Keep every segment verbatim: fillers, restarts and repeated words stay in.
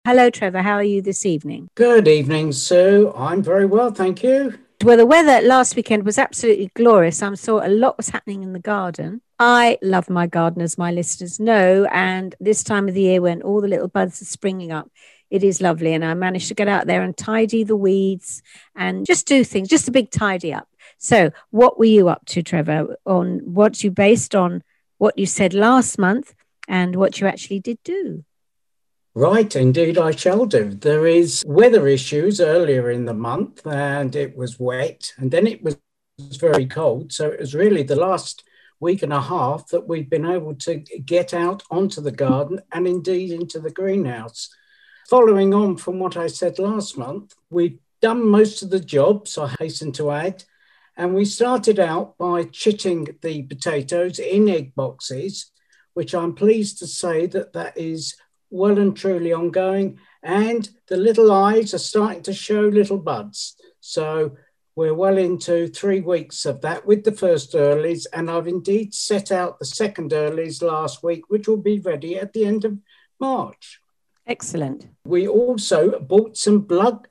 Hello, Trevor. How are you this evening? Good evening, Sue. I'm very well, thank you. Well, the weather last weekend was absolutely glorious. I saw a lot was happening in the garden. I love my garden, as my listeners know, and this time of the year when all the little buds are springing up, it is lovely. And I managed to get out there and tidy the weeds and just do things, just a big tidy up. So, what were you up to, Trevor? On what you based on what you said last month and what you actually did do? Right, indeed, I shall do. There is weather issues earlier in the month, and it was wet, and then it was very cold. So it was really the last week and a half that we've been able to get out onto the garden and indeed into the greenhouse. Following on from what I said last month, we've done most of the jobs, I hasten to add, and we started out by chitting the potatoes in egg boxes, which I'm pleased to say that that is well and truly ongoing, and the little eyes are starting to show little buds. So we're well into three weeks of that with the first earlies, and I've indeed set out the second earlies last week, which will be ready at the end of March. Excellent. We also bought some plug,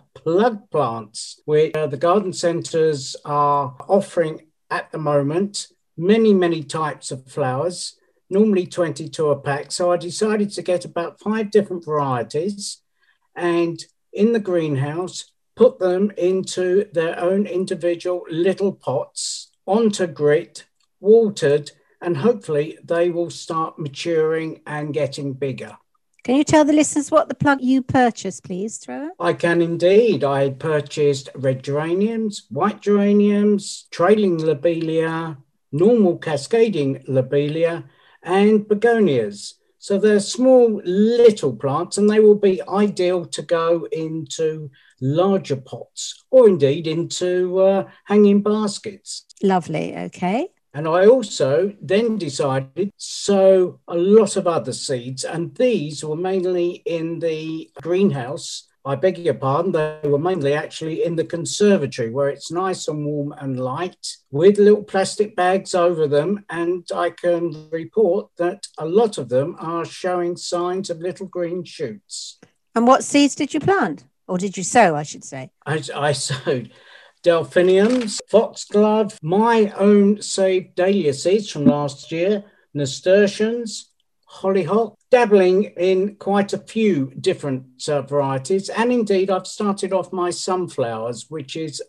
plug plants, which uh, the garden centres are offering at the moment, many, many types of flowers, normally twenty-two a pack. So I decided to get about five different varieties and in the greenhouse, put them into their own individual little pots onto grit, watered, and hopefully they will start maturing and getting bigger. Can you tell the listeners what the plug you purchased, please, Trevor? I can indeed. I purchased red geraniums, white geraniums, trailing lobelia, normal cascading lobelia, and begonias. So they're small little plants and they will be ideal to go into larger pots or indeed into uh, hanging baskets. Lovely. Okay. And I also then decided to sow a lot of other seeds, and these were mainly in the greenhouse. I beg your pardon, they were mainly actually in the conservatory where it's nice and warm and light with little plastic bags over them. And I can report that a lot of them are showing signs of little green shoots. And what seeds did you plant? Or did you sow, I should say? I, I sowed delphiniums, foxglove, my own saved dahlia seeds from last year, nasturtiums, hollyhock, dabbling in quite a few different uh, varieties. And indeed, I've started off my sunflowers, which is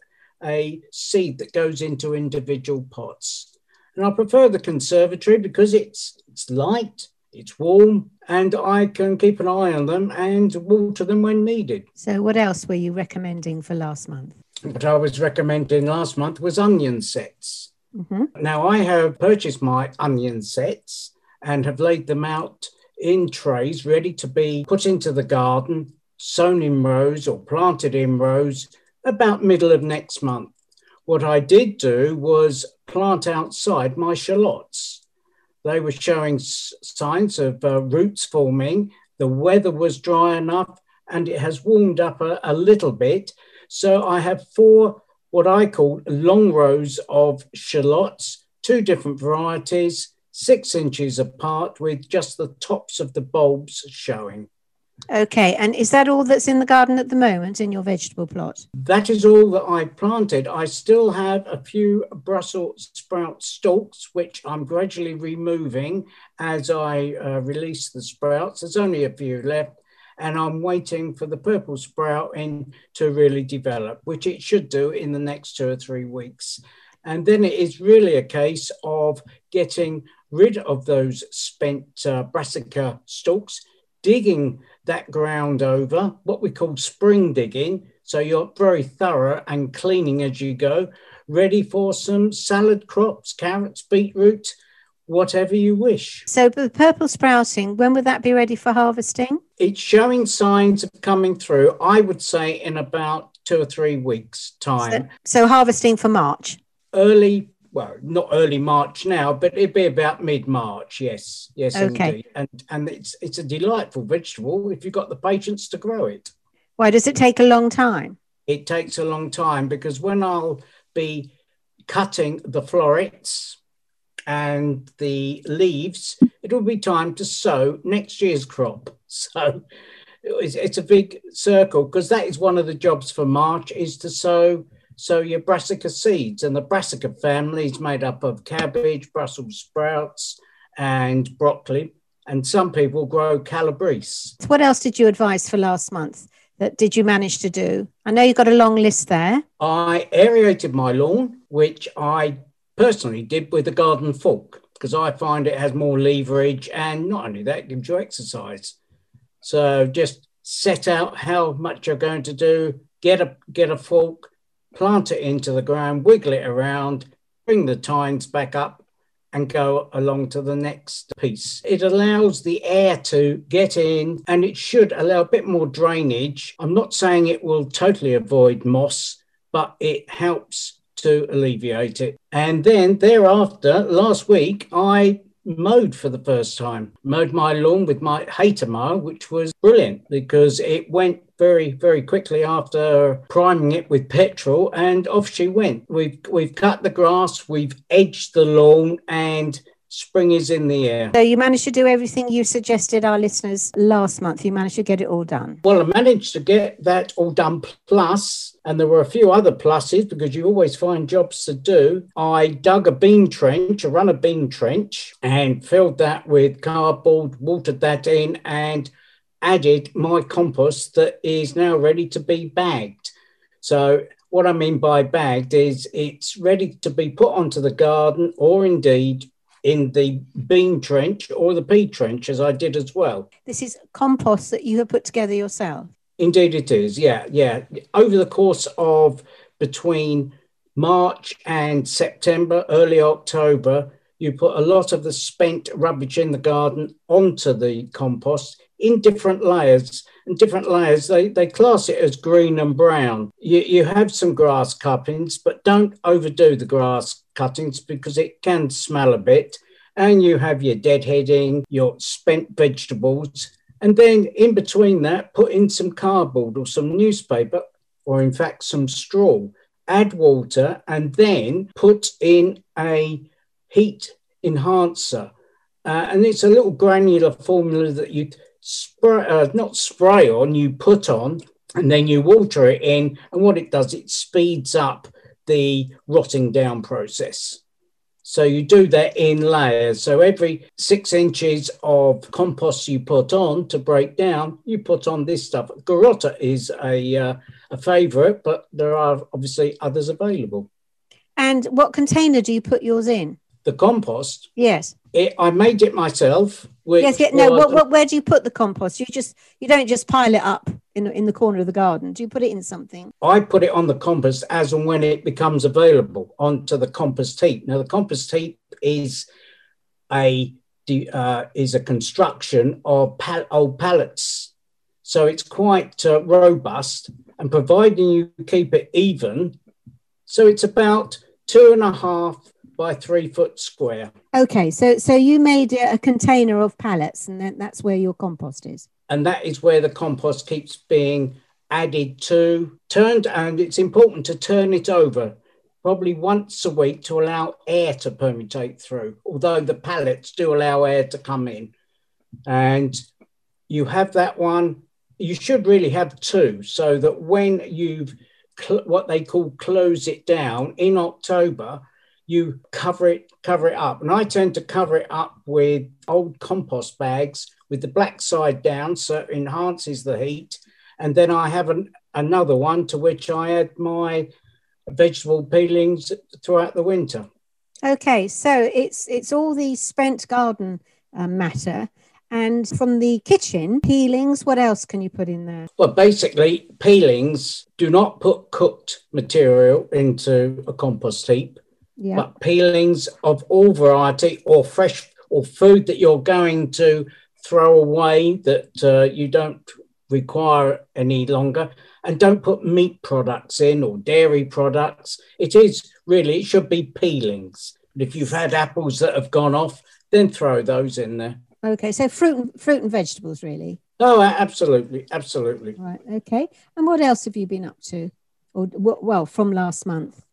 a seed that goes into individual pots. And I prefer the conservatory because it's it's light, it's warm, and I can keep an eye on them and water them when needed. So what else were you recommending for last month? What I was recommending last month was onion sets. Mm-hmm. Now, I have purchased my onion sets and have laid them out in trays ready to be put into the garden, sown in rows or planted in rows about middle of next month. What I did do was plant outside my shallots. They were showing s- signs of uh, roots forming. The weather was dry enough and it has warmed up a, a little bit. So I have four, what I call long rows of shallots, two different varieties, six inches apart with just the tops of the bulbs showing. Okay. And is that all that's in the garden at the moment in your vegetable plot? That is all that I planted. I still have a few Brussels sprout stalks, which I'm gradually removing as I uh, release the sprouts. There's only a few left. And I'm waiting for the purple sprouting to really develop, which it should do in the next two or three weeks. And then it is really a case of getting rid of those spent uh, brassica stalks, digging that ground over, what we call spring digging. So you're very thorough and cleaning as you go, ready for some salad crops, carrots, beetroot, whatever you wish. So the purple sprouting, when would that be ready for harvesting? It's showing signs of coming through, I would say, in about two or three weeks' time. So, so harvesting for March? Early, well, not early March now, but it'd be about mid-March, yes. Yes, okay. Indeed. And, and it's, it's a delightful vegetable if you've got the patience to grow it. Why does it take a long time? It takes a long time because when I'll be cutting the florets and the leaves, it will be time to sow next year's crop. So it's, it's a big circle, because that is one of the jobs for March, is to sow sow your brassica seeds. And the brassica family is made up of cabbage, Brussels sprouts, and broccoli. And some people grow calabrese. What else did you advise for last month? That did you manage to do? I know you've got a long list there. I aerated my lawn, which I personally did with a garden fork, because I find it has more leverage, and not only that, it gives you exercise. So just set out how much you're going to do, get a get a fork, plant it into the ground, wiggle it around, bring the tines back up, and go along to the next piece. It allows the air to get in, and it should allow a bit more drainage. I'm not saying it will totally avoid moss, but it helps to alleviate it. And then thereafter, last week, I mowed for the first time. Mowed my lawn with my Hater mower, which was brilliant because it went very, very quickly after priming it with petrol, and off she went. We've we've cut the grass, we've edged the lawn, and spring is in the air. So you managed to do everything you suggested our listeners last month. You managed to get it all done. Well, I managed to get that all done, plus, and there were a few other pluses because you always find jobs to do. I dug a bean trench, a run of bean trench, and filled that with cardboard, watered that in, and added my compost that is now ready to be bagged. So what I mean by bagged is it's ready to be put onto the garden, or indeed in the bean trench or the pea trench, as I did as well. This is compost that you have put together yourself? Indeed it is, yeah, yeah. Over the course of between March and September, early October, you put a lot of the spent rubbish in the garden onto the compost in different layers. And different layers, they, they class it as green and brown. You, you have some grass cuttings, but don't overdo the grass cuttings because it can smell a bit. And you have your deadheading, your spent vegetables. And then in between that, put in some cardboard or some newspaper, or in fact some straw. Add water, and then put in a heat enhancer. Uh, and it's a little granular formula that you spray, uh, not spray on, you put on, and then you water it in. And what it does, it speeds up the rotting down process. So you do that in layers. So every six inches of compost you put on to break down, you put on this stuff. Garotta is a, uh, a favourite, but there are obviously others available. And what container do you put yours in? The compost? Yes. It, I made it myself. Which yes, yeah, no. was, What, what, where do you put the compost? You just you don't just pile it up in in the corner of the garden. Do you put it in something? I put it on the compost as and when it becomes available onto the compost heap. Now the compost heap is a uh, is a construction of pal- old pallets, so it's quite uh, robust. And providing you keep it even, so it's about two and a half by three foot square. Okay, so so you made a container of pallets, and then that's where your compost is. And that is where the compost keeps being added to, turned, and it's important to turn it over probably once a week to allow air to permeate through, although the pallets do allow air to come in. And you have that one, you should really have two, so that when you've cl- what they call close it down in October, you cover it, cover it up. And I tend to cover it up with old compost bags with the black side down, so it enhances the heat. And then I have an, another one to which I add my vegetable peelings throughout the winter. Okay, so it's it's all the spent garden uh, matter. And from the kitchen, peelings, what else can you put in there? Well, basically, peelings, do not put cooked material into a compost heap. Yeah. But peelings of all variety, or fresh, or food that you're going to throw away that uh, you don't require any longer. And don't put meat products in or dairy products. It is really, it should be peelings. But if you've had apples that have gone off, then throw those in there. Okay, so fruit and, fruit and vegetables, really? Oh, absolutely, absolutely. Right, okay. And what else have you been up to? Or well, from last month?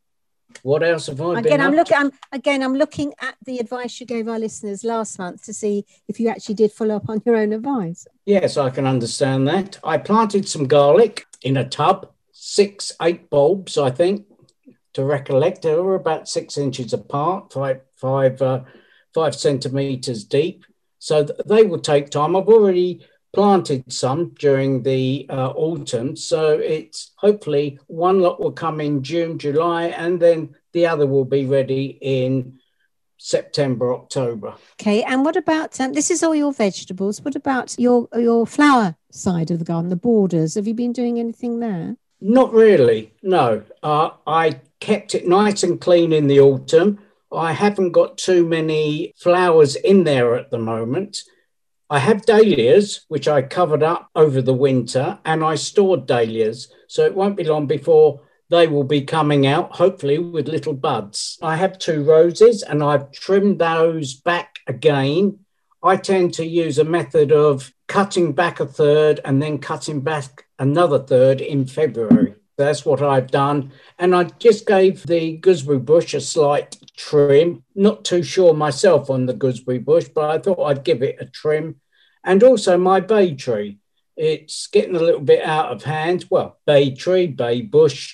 What else have I again, been I'm up looking. to? I'm again. I'm looking at the advice you gave our listeners last month to see if you actually did follow up on your own advice. Yes, I can understand that. I planted some garlic in a tub, six, eight bulbs, I think, to recollect. They were about six inches apart, five, five, uh, five centimeters deep. So th- they will take time. I've already planted some during the uh, autumn. So it's hopefully one lot will come in June, July, and then the other will be ready in September, October. Okay, and what about um, this? Is all your vegetables? What about your your flower side of the garden, the borders? Have you been doing anything there? Not really, no. Uh, I kept it nice and clean in the autumn. I haven't got too many flowers in there at the moment. I have dahlias, which I covered up over the winter, and I stored dahlias. So it won't be long before they will be coming out, hopefully with little buds. I have two roses and I've trimmed those back again. I tend to use a method of cutting back a third and then cutting back another third in February. That's what I've done. And I just gave the gooseberry bush a slight trim. Not too sure myself on the gooseberry bush, but I thought I'd give it a trim. And also my bay tree. It's getting a little bit out of hand. Well, bay tree, bay bush.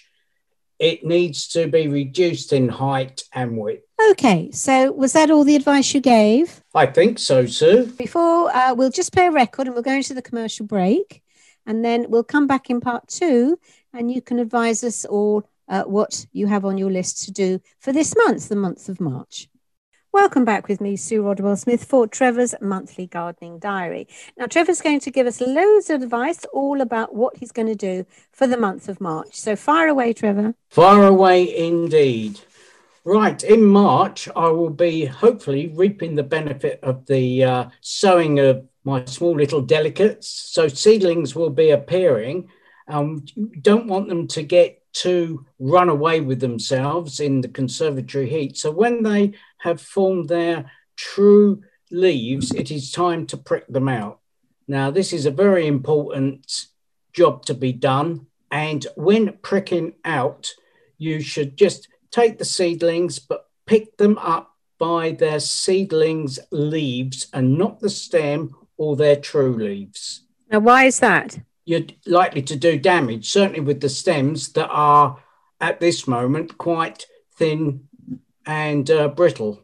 It needs to be reduced in height and width. Okay, so was that all the advice you gave? I think so, Sue. Before, uh, we'll just play a record and we'll go into the commercial break. And then we'll come back in part two and you can advise us all uh, what you have on your list to do for this month, the month of March. Welcome back with me, Sue Rodwell-Smith, for Trevor's Monthly Gardening Diary. Now, Trevor's going to give us loads of advice all about what he's going to do for the month of March. So fire away, Trevor. Far away indeed. Right, in March, I will be hopefully reaping the benefit of the uh, sowing of my small little delicates. So seedlings will be appearing. Um, you don't want them to get to run away with themselves in the conservatory heat. So when they have formed their true leaves, it is time to prick them out. Now, this is a very important job to be done. And when pricking out, you should just take the seedlings, but pick them up by their seedlings' leaves and not the stem or their true leaves. Now, why is that? You're likely to do damage, certainly with the stems that are at this moment quite thin and uh, brittle.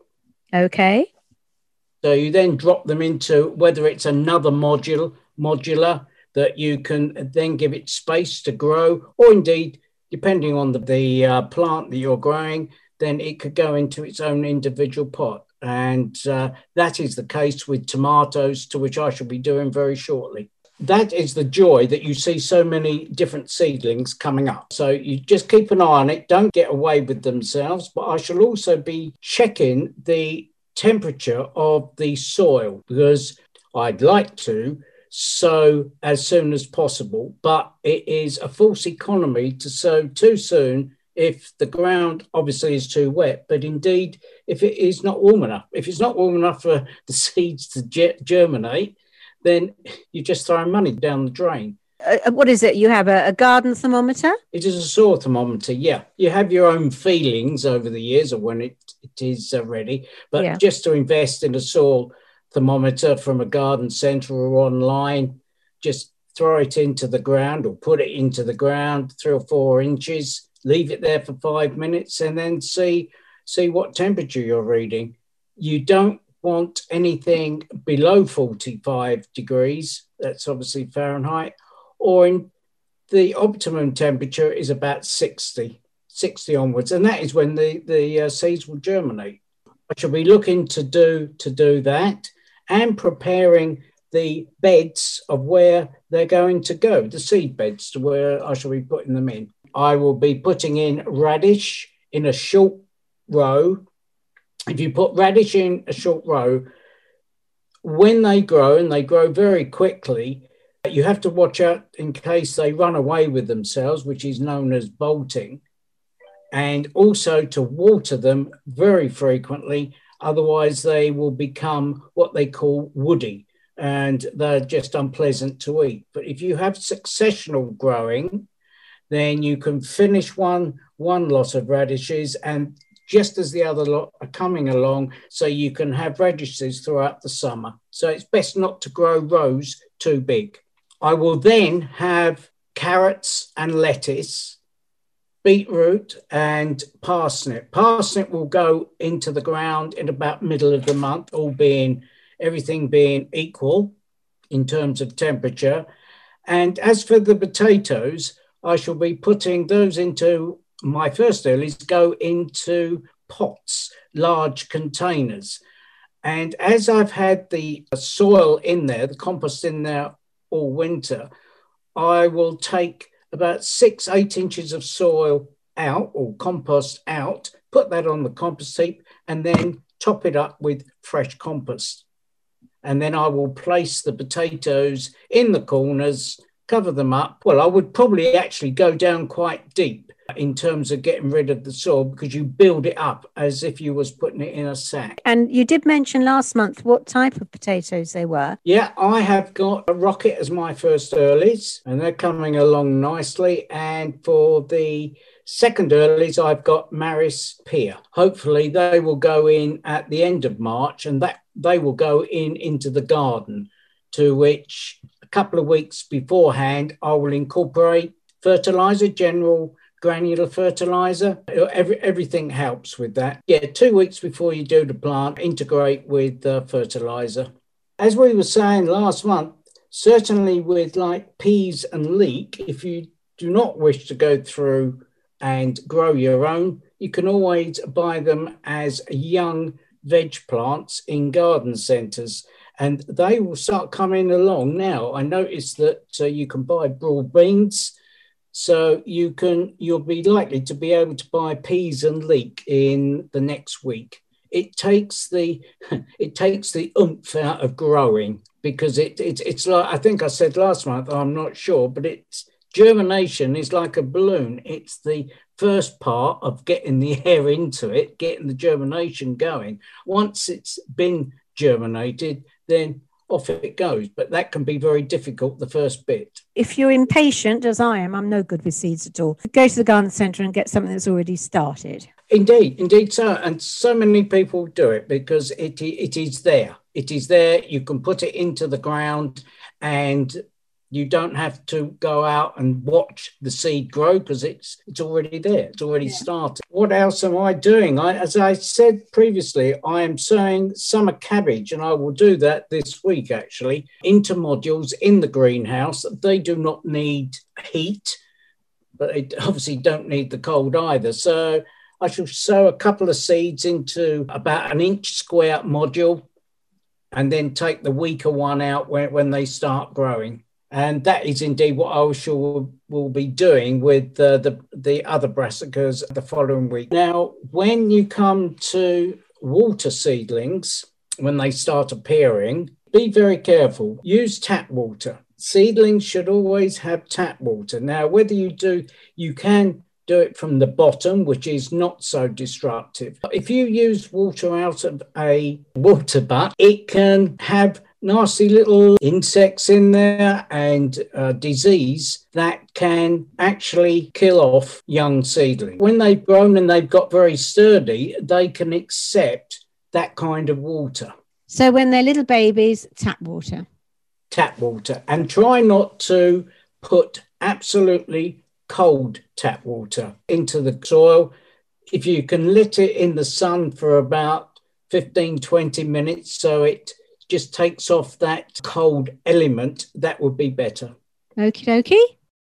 Okay. So you then drop them into whether it's another module, modular that you can then give it space to grow, or indeed, depending on the, the uh, plant that you're growing, then it could go into its own individual pot. And uh, that is the case with tomatoes, to which I shall be doing very shortly. That is the joy that you see so many different seedlings coming up. So you just keep an eye on it. Don't get away with themselves. But I shall also be checking the temperature of the soil because I'd like to sow as soon as possible. But it is a false economy to sow too soon if the ground obviously is too wet. But indeed, if it is not warm enough, if it's not warm enough for the seeds to ge- germinate, then you're just throwing money down the drain. Uh, what is it? You have a, a garden thermometer? It is a soil thermometer, yeah. You have your own feelings over the years of when it, it is uh, ready. But yeah. Just to invest in a soil thermometer from a garden centre or online, just throw it into the ground or put it into the ground three or four inches, leave it there for five minutes and then see, see what temperature you're reading. You don't want anything below forty-five degrees, that's obviously Fahrenheit, or in the optimum temperature is about sixty, sixty onwards, and that is when the, the uh, seeds will germinate. I shall be looking to do, to do that and preparing the beds of where they're going to go, the seed beds to where I shall be putting them in. I will be putting in radish in a short row. If you put radish in a short row, when they grow, and they grow very quickly, you have to watch out in case they run away with themselves, which is known as bolting, and also to water them very frequently. Otherwise, they will become what they call woody, and they're just unpleasant to eat. But if you have successional growing, then you can finish one, one lot of radishes, and just as the other lot are coming along, so you can have radishes throughout the summer. So it's best not to grow rows too big. I will then have carrots and lettuce, beetroot and parsnip. Parsnip will go into the ground in about middle of the month, all being everything being equal in terms of temperature. And as for the potatoes, I shall be putting those into, my first earlies go into pots, large containers. And as I've had the soil in there, the compost in there all winter, I will take about six, eight inches of soil out or compost out, put that on the compost heap, and then top it up with fresh compost. And then I will place the potatoes in the corners, cover them up. Well, I would probably actually go down quite deep in terms of getting rid of the soil, because you build it up as if you was putting it in a sack. And you did mention last month what type of potatoes they were. Yeah, I have got a Rocket as my first earlies, and they're coming along nicely. And for the second earlies, I've got Maris Pear. Hopefully they will go in at the end of March, and that they will go in into the garden, to which a couple of weeks beforehand, I will incorporate fertilizer, general granular fertilizer. Every, everything helps with that. Yeah, two weeks before you do the plant, integrate with uh, fertilizer. As we were saying last month, certainly with like peas and leek, if you do not wish to go through and grow your own, you can always buy them as young veg plants in garden centres, and they will start coming along now. I noticed that uh, you can buy broad beans, so you can, you'll be likely to be able to buy peas and leek in the next week. It takes the it takes the oomph out of growing, because it, it it's like, I think I said last month, I'm not sure, but it's germination is like a balloon. It's the first part of getting the air into it, getting the germination going. Once it's been germinated, then off it goes. But that can be very difficult, the first bit. If you're impatient, as I am, I'm no good with seeds at all. Go to the garden centre and get something that's already started. Indeed, indeed so. And so many people do it because it it is there. It is there. You can put it into the ground, and you don't have to go out and watch the seed grow, because it's it's already there. It's already yeah. started. What else am I doing? I, as I said previously, I am sowing summer cabbage, and I will do that this week, actually, into modules in the greenhouse. They do not need heat, but they obviously don't need the cold either. So I shall sow a couple of seeds into about an inch square module, and then take the weaker one out when, when they start growing. And that is indeed what I shall will be doing with uh, the, the other brassicas the following week. Now, when you come to water seedlings, when they start appearing, be very careful. Use tap water. Seedlings should always have tap water. Now, whether you do, you can do it from the bottom, which is not so destructive. If you use water out of a water butt, it can have nasty little insects in there and uh, disease that can actually kill off young seedlings. When they've grown and they've got very sturdy, they can accept that kind of water. So when they're little babies, tap water. Tap water. And try not to put absolutely cold tap water into the soil. If you can let it in the sun for about fifteen, twenty minutes, so it just takes off that cold element, that would be better. Okie dokie.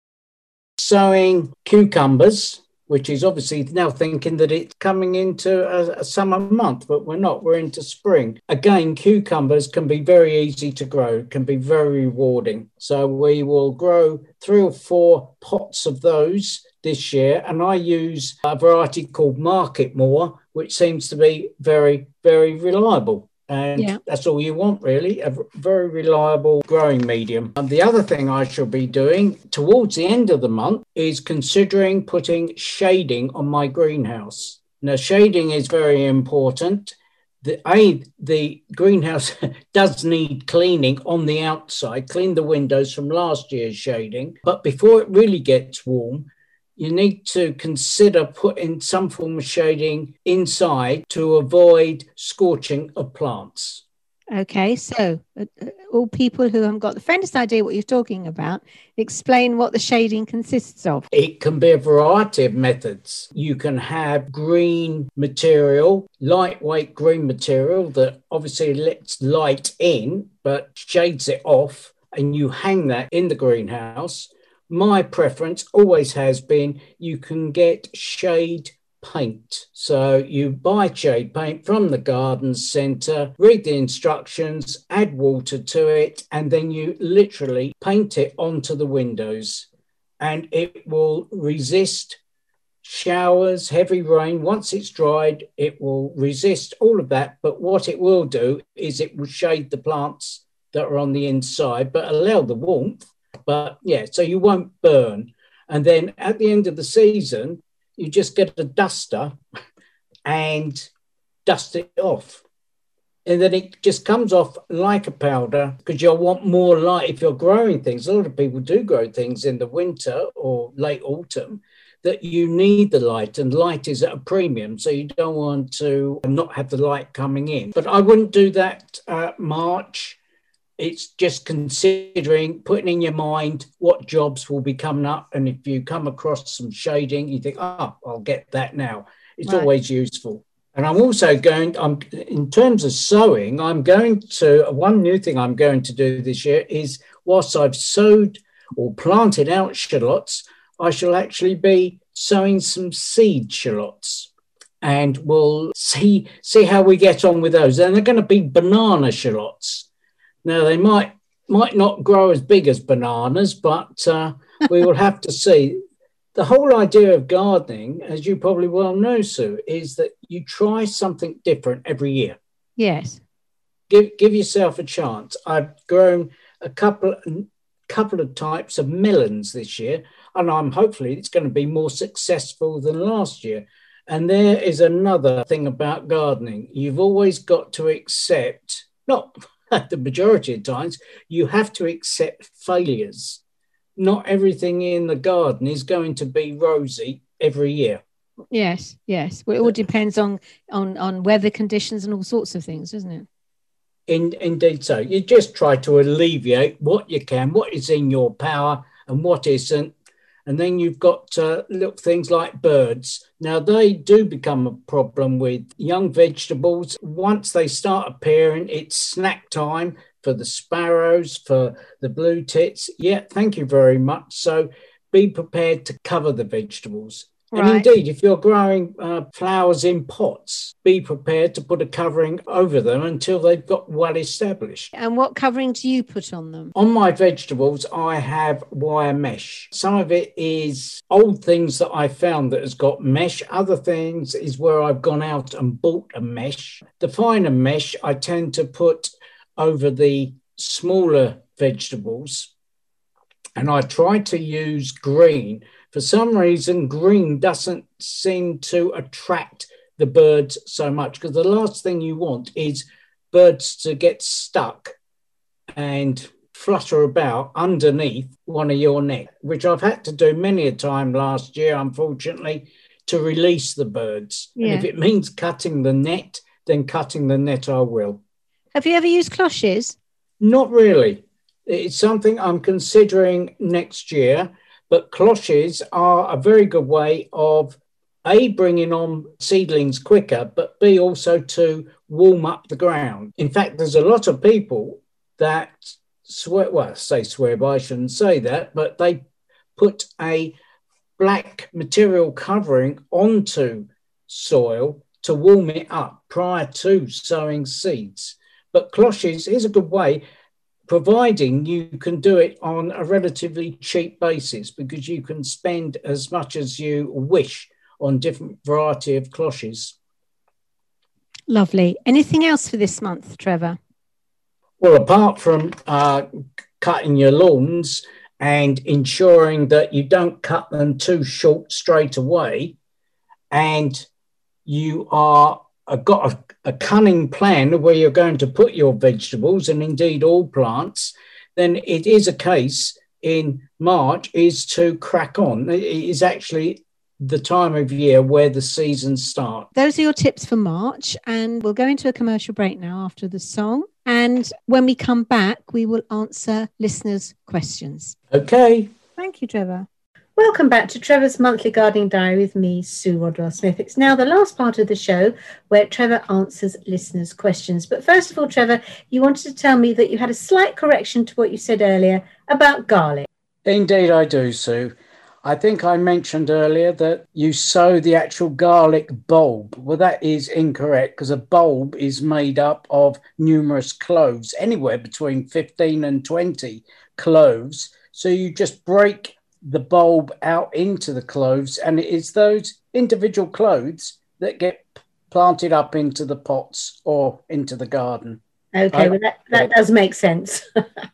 Sowing cucumbers, which is obviously now thinking that it's coming into a, a summer month, but we're not, we're into spring. Again, cucumbers can be very easy to grow, can be very rewarding. So we will grow three or four pots of those this year, and I use a variety called Market More, which seems to be very, very reliable. And yeah. that's all you want, really, a very reliable growing medium. And the other thing I shall be doing towards the end of the month is considering putting shading on my greenhouse. Now, shading is very important. The, a, the greenhouse does need cleaning on the outside, clean the windows from last year's shading. But before it really gets warm, you need to consider putting some form of shading inside to avoid scorching of plants. Okay, so uh, uh, all people who haven't got the faintest idea what you're talking about, explain what the shading consists of. It can be a variety of methods. You can have green material, lightweight green material that obviously lets light in but shades it off, and you hang that in the greenhouse. My preference always has been you can get shade paint. So you buy shade paint from the garden centre, read the instructions, add water to it, and then you literally paint it onto the windows, and it will resist showers, heavy rain. Once it's dried, it will resist all of that. But what it will do is it will shade the plants that are on the inside, but allow the warmth. But yeah, so you won't burn. And then at the end of the season, you just get a duster and dust it off. And then it just comes off like a powder, because you'll want more light if you're growing things. A lot of people do grow things in the winter or late autumn that you need the light, and light is at a premium. So you don't want to not have the light coming in. But I wouldn't do that uh, March. It's just considering, putting in your mind what jobs will be coming up. And if you come across some shading, you think, oh, I'll get that now. It's right. Always useful. And I'm also going, I'm in terms of sowing, I'm going to, one new thing I'm going to do this year is, whilst I've sowed or planted out shallots, I shall actually be sowing some seed shallots. And we'll see, see how we get on with those. And they're going to be banana shallots. Now, they might might not grow as big as bananas, but uh, we will have to see. The whole idea of gardening, as you probably well know, Sue, is that you try something different every year. Yes. Give give yourself a chance. I've grown a couple, couple of types of melons this year, and I'm hopefully it's going to be more successful than last year. And there is another thing about gardening. You've always got to accept, not the majority of times, you have to accept failures. Not everything in the garden is going to be rosy every year. Yes, yes. Well, it all depends on, on, on weather conditions and all sorts of things, doesn't it? In, indeed so. You just try to alleviate what you can, what is in your power and what isn't. And then you've got uh, little things like birds. Now, they do become a problem with young vegetables. Once they start appearing, it's snack time for the sparrows, for the blue tits. Yeah, thank you very much. So be prepared to cover the vegetables. Right. And indeed, if you're growing uh, flowers in pots, be prepared to put a covering over them until they've got well established. And what covering do you put on them? On my vegetables, I have wire mesh. Some of it is old things that I found that has got mesh. Other things is where I've gone out and bought a mesh. The finer mesh I tend to put over the smaller vegetables. And I try to use green. For some reason, green doesn't seem to attract the birds so much, because the last thing you want is birds to get stuck and flutter about underneath one of your net, which I've had to do many a time last year, unfortunately, to release the birds. Yeah. And if it means cutting the net, then cutting the net I will. Have you ever used cloches? Not really. It's something I'm considering next year. But cloches are a very good way of, A, bringing on seedlings quicker, but B, also to warm up the ground. In fact, there's a lot of people that swear, well, I say swear by, I shouldn't say that, but they put a black material covering onto soil to warm it up prior to sowing seeds. But cloches is a good way, providing you can do it on a relatively cheap basis, because you can spend as much as you wish on different variety of cloches. Lovely. Anything else for this month, Trevor? Well, apart from uh, cutting your lawns and ensuring that you don't cut them too short straight away, and you are uh, got a a cunning plan of where you're going to put your vegetables, and indeed all plants, then it is a case in March is to crack on. It is actually the time of year where the seasons start. Those are your tips for March, and we'll go into a commercial break now after the song. And when we come back, we will answer listeners' questions. Okay. Thank you, Trevor. Welcome back to Trevor's Monthly Gardening Diary with me, Sue Rodwell-Smith. It's now the last part of the show where Trevor answers listeners' questions. But first of all, Trevor, you wanted to tell me that you had a slight correction to what you said earlier about garlic. Indeed, I do, Sue. I think I mentioned earlier that you sow the actual garlic bulb. Well, that is incorrect because a bulb is made up of numerous cloves, anywhere between fifteen and twenty cloves. So you just break the bulb out into the cloves, and it is those individual cloves that get planted up into the pots or into the garden. Okay, I, well, that, that does make sense.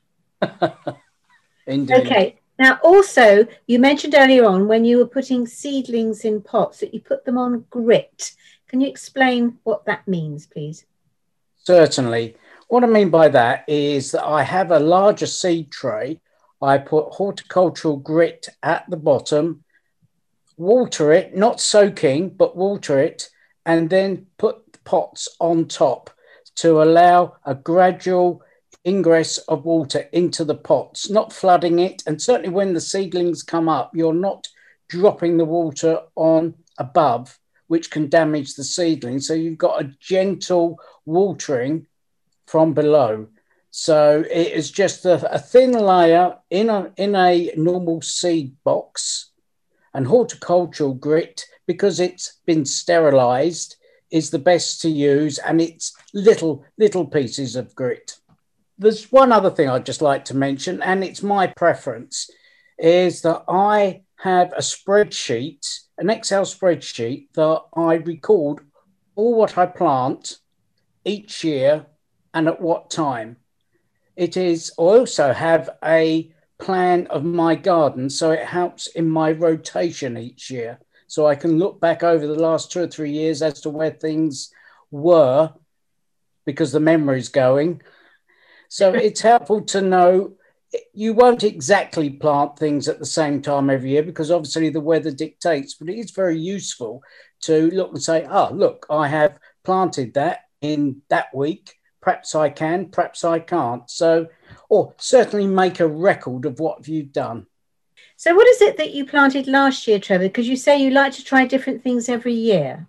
Indeed. Okay. Now, also, you mentioned earlier on when you were putting seedlings in pots that you put them on grit. Can you explain what that means, please? Certainly. What I mean by that is that I have a larger seed tray. I put horticultural grit at the bottom, water it, not soaking, but water it, and then put the pots on top to allow a gradual ingress of water into the pots, not flooding it. And certainly when the seedlings come up, you're not dropping the water on above, which can damage the seedling. So you've got a gentle watering from below. So it is just a, a thin layer in a, in a normal seed box. And horticultural grit, because it's been sterilised, is the best to use. And it's little, little pieces of grit. There's one other thing I'd just like to mention, and it's my preference, is that I have a spreadsheet, an Excel spreadsheet, that I record all what I plant each year and at what time. It is, I also have a plan of my garden, so it helps in my rotation each year. So I can look back over the last two or three years as to where things were, because the memory's going. So it's helpful to know you won't exactly plant things at the same time every year because obviously the weather dictates, but it is very useful to look and say, oh, look, I have planted that in that week. Perhaps I can, perhaps I can't. So, or certainly make a record of what you've done. So what is it that you planted last year, Trevor? Because you say you like to try different things every year.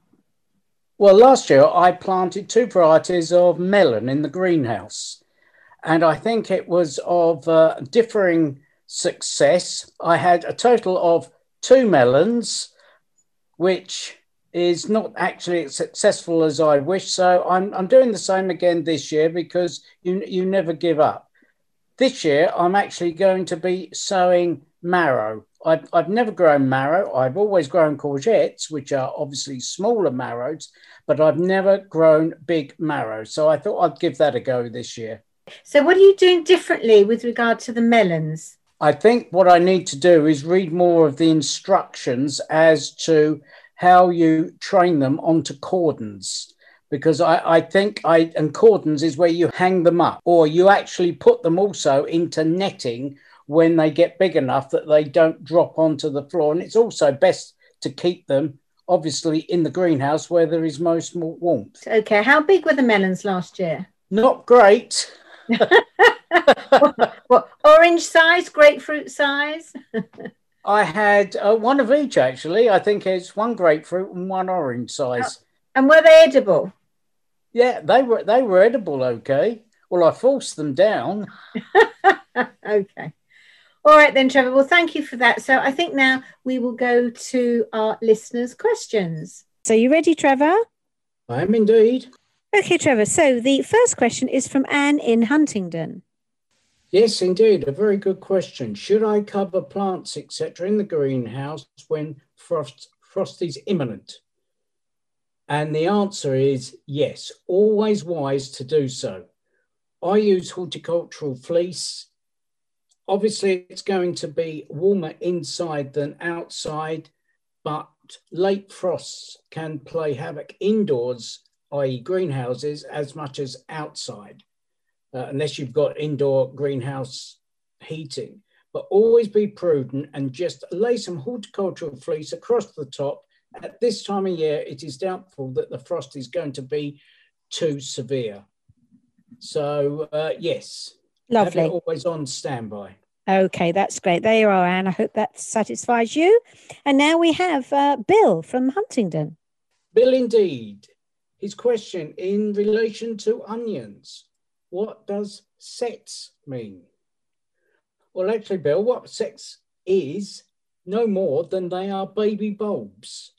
Well, last year I planted two varieties of melon in the greenhouse. And I think it was of uh, differing success. I had a total of two melons, which is not actually as successful as I wish. So I'm, I'm doing the same again this year because you, you never give up. This year, I'm actually going to be sowing marrow. I've, I've never grown marrow. I've always grown courgettes, which are obviously smaller marrows, but I've never grown big marrow. So I thought I'd give that a go this year. So what are you doing differently with regard to the melons? I think what I need to do is read more of the instructions as to how you train them onto cordons, because I, I think I and cordons is where you hang them up, or you actually put them also into netting when they get big enough that they don't drop onto the floor. And it's also best to keep them obviously in the greenhouse where there is most warmth. Okay, how big were the melons last year? Not great. what, what, orange size, grapefruit size? I had uh, one of each, actually. I think it's one grapefruit and one orange size. Oh, and were they edible? Yeah, they were they were edible, okay. Well, I forced them down. Okay. All right then, Trevor. Well, thank you for that. So I think now we will go to our listeners' questions. So you ready, Trevor? I am indeed. Okay, Trevor. So the first question is from Anne in Huntingdon. Yes, indeed. A very good question. Should I cover plants, et cetera, in the greenhouse when frost, frost is imminent? And the answer is yes, always wise to do so. I use horticultural fleece. Obviously, it's going to be warmer inside than outside, but late frosts can play havoc indoors, that is greenhouses, as much as outside, uh, unless you've got indoor greenhouse heating. but always be prudent and just lay some horticultural fleece across the top. At this time of year, it is doubtful that the frost is going to be too severe. So, uh, yes, Lovely. have it always on standby. Okay, that's great. There you are, Anne. I hope that satisfies you. And now we have uh, Bill from Huntingdon. Bill, indeed. His question in relation to onions. What does sets mean? Well, actually, Bill, what sets is no more than they are baby bulbs.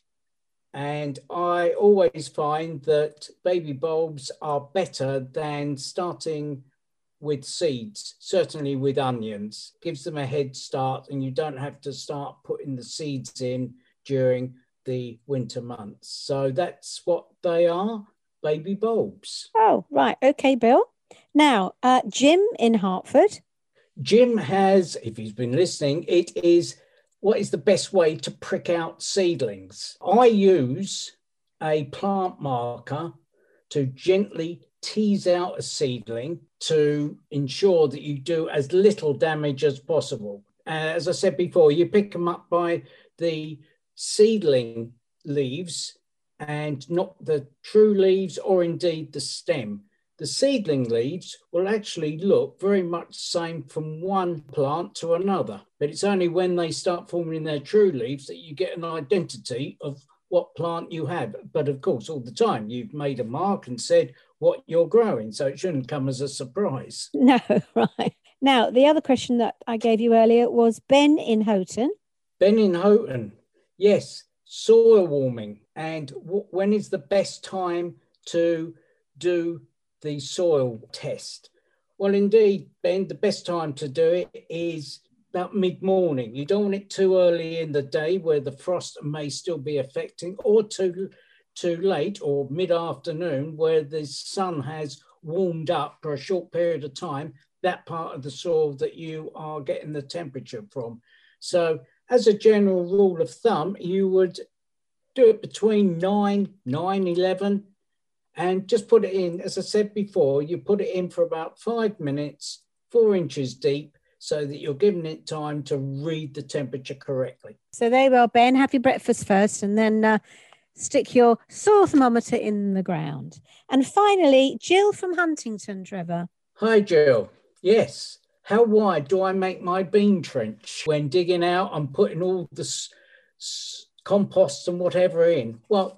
And I always find that baby bulbs are better than starting with seeds, certainly with onions. Gives them a head start and you don't have to start putting the seeds in during the winter months. So that's what they are, baby bulbs. Oh, right. Okay, Bill. Now, uh, Jim in Hertford. Jim has, if he's been listening, it is what is the best way to prick out seedlings. I use a plant marker to gently tease out a seedling to ensure that you do as little damage as possible. Uh, as I said before, you pick them up by the seedling leaves and not the true leaves or indeed the stem. The seedling leaves will actually look very much the same from one plant to another, but it's only when they start forming their true leaves that you get an identity of what plant you have. But of course, all the time you've made a mark and said what you're growing, so it shouldn't come as a surprise. No, right. Now, the other question that I gave you earlier was Ben in Houghton. Ben in Houghton, yes, soil warming. And w- when is the best time to do the soil test? Well, indeed, Ben, the best time to do it is about mid-morning. You don't want it too early in the day where the frost may still be affecting, or too, too late or mid-afternoon where the sun has warmed up for a short period of time, that part of the soil that you are getting the temperature from. So as a general rule of thumb, you would do it between nine, nine, eleven, and just put it in, as I said before, you put it in for about five minutes, four inches deep, so that you're giving it time to read the temperature correctly. So there you are, Ben. Have your breakfast first and then uh, stick your soil thermometer in the ground. And finally, Jill from Huntingdon, Trevor. Hi, Jill. Yes. How wide do I make my bean trench when digging out and putting all the s- s- compost and whatever in? Well,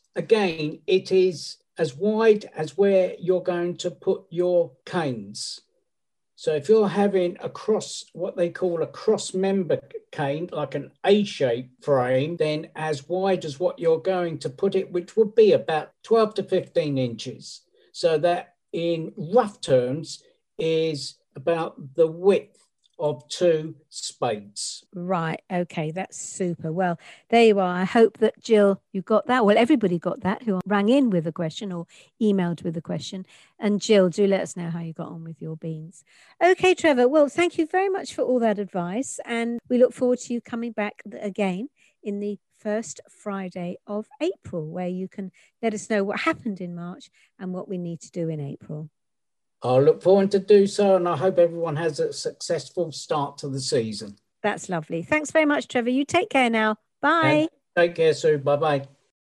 again, it is as wide as where you're going to put your canes. So if you're having a cross, what they call a cross member cane, like an A-shaped frame, then as wide as what you're going to put it, which would be about twelve to fifteen inches. So that in rough terms is about the width of two spades. Right. Okay. That's super. Well, there you are. I hope that, Jill, you got that. Well, everybody got that who rang in with a question or emailed with a question. And Jill, do let us know how you got on with your beans. Okay, Trevor. Well, thank you very much for all that advice. And we look forward to you coming back again in the first Friday of April, where you can let us know what happened in March and what we need to do in April. I'll look forward to do so, and I hope everyone has a successful start to the season. That's lovely. Thanks very much, Trevor. You take care now. Bye. And take care, Sue. Bye-bye.